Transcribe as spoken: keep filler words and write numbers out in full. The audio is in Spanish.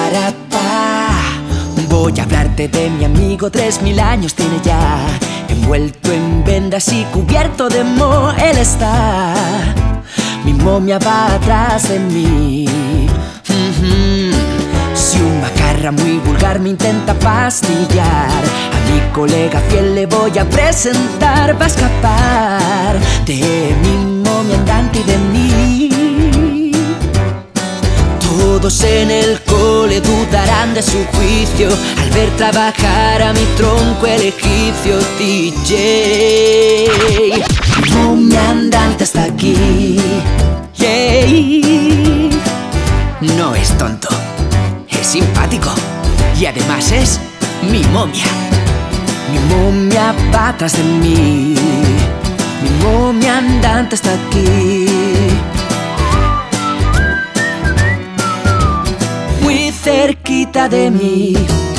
para pa. Voy a hablarte de mi amigo, tres mil años tiene ya. Envuelto en vendas y cubierto de moho, él está. Mi momia va atrás de mí. Mm-hmm. Si un macarra muy vulgar me intenta pastillar, a mi colega fiel le voy a presentar. Va a escapar de mi momia andante y de mí. Todos en el cole dudarán de su juicio al ver trabajar a mi tronco el egipcio D J. Mi momia andante está aquí, yeah. No es tonto, es simpático y además es mi momia. Mi momia va atrás de mí. Mi momia andante está aquí, muy cerquita de mí.